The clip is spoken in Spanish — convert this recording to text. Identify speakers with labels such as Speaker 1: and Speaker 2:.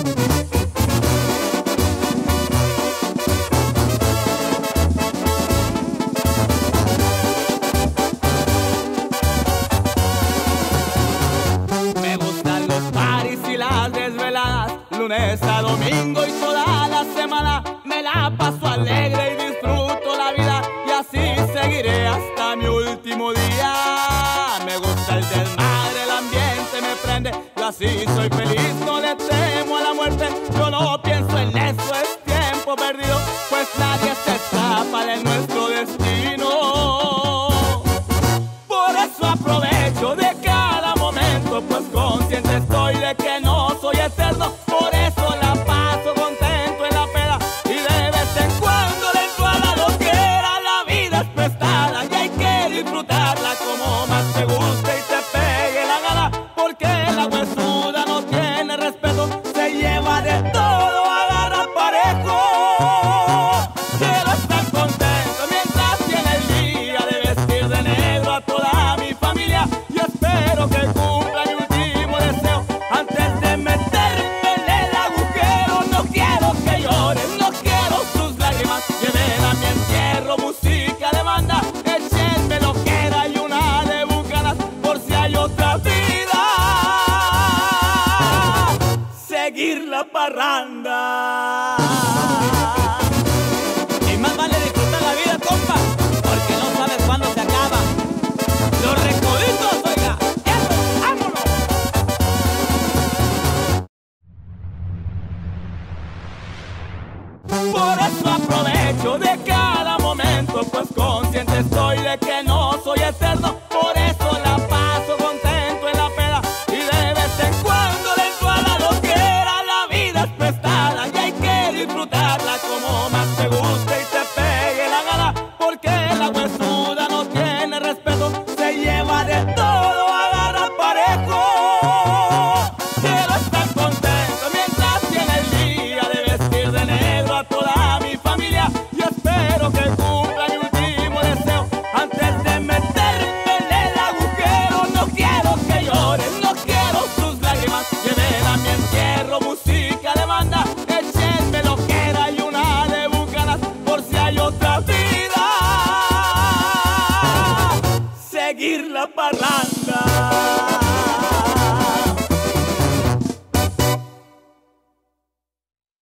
Speaker 1: Me gustan los paris y las desveladas, lunes a domingo y toda la semana. Me la paso alegre y disfruto la vida, y así seguiré hasta mi último día. Me gusta el desmadre, el ambiente me prende, yo así soy feliz, no le temo a la muerte. Yo no pienso en eso, es tiempo perdido, pues nadie se escapa de nuestro destino. Por eso aprovecho de cada momento, pues consciente estoy de que no soy eterno. Por eso la paso contento en la peda, y de vez en cuando le entro a la loquera. La vida es prestada y hay que disfrutarla como más te guste y te pegue la gana, porque la huesuda no tiene respeto, se lleva de todo, agarra parejo. Quiero estar contento mientras tiene el día de vestir de negro a toda mi familia, y espero que cumpla mi último deseo antes de meterme en el agujero. No quiero que lloren, no quiero sus lágrimas, lleven a mi entierro música de banda, échenme loquera y una de bucanas, por si hay otra vida, seguir la parranda. Y más vale disfrutar la vida, compa, porque no sabes cuándo se acaba. Los recoditos, oiga, eso, vámonos. Por eso aprovecho de cada momento, pues consciente estoy de que no soy eterno. Por eso la paso contento en la peda, y de vez en cuando le entro a la loquera. La vida es prestada y hay que disfrutarla como más te guste y te pegue la gana, porque la huesuda no tiene respeto, se lleva de todo, agarra parejo. Quiero estar contento mientras tiene el día de vestir de negro a toda mi familia, y espero que cumpla mi último deseo antes de meterme en el agujero. No quiero que lloren, no quiero sus lágrimas, lleven a mi entierro música de banda, échenme loquera y una de bucanas, por si hay otra vida, seguir la parranda.